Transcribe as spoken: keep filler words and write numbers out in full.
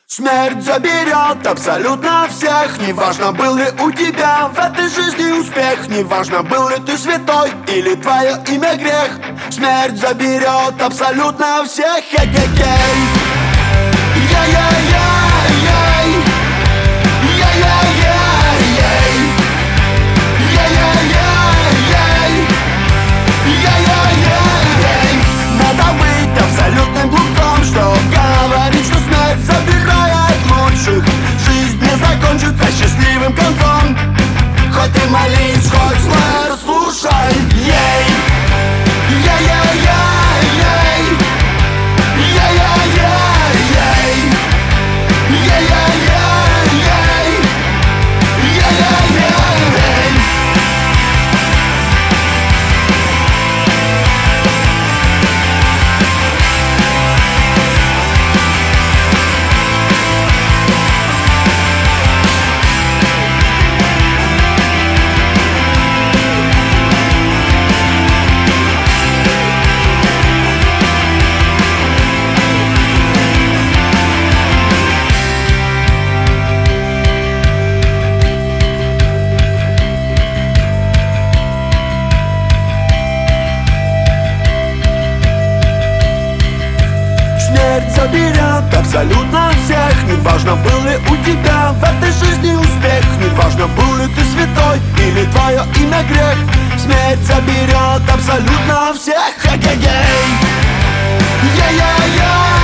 Смерть заберет абсолютно всех. Неважно, был ли у тебя в этой жизни успех, неважно, был ли ты святой или твое имя грех. Смерть заберет абсолютно всех. Хе-хе-хей. Я-я-я-яй. Я-я-я-яй. Я-я-я-яй. Я-я-я-яй. Надо быть абсолютным глупцом, что говорит, что смерть забирает лучших. Жизнь не закончится счастливым концом. Хоть ты молись, хоть зло слушай. Ей. Я-я-я-яй. Я-я-я-яй. Я-я-я-яй. Я-я-я-яй. Смерть заберет абсолютно всех. Неважно, был ли у тебя в этой жизни успех, неважно, был ли ты святой или твое имя грех. Смерть заберет абсолютно всех. Хе-хе-хей. Я-я-я.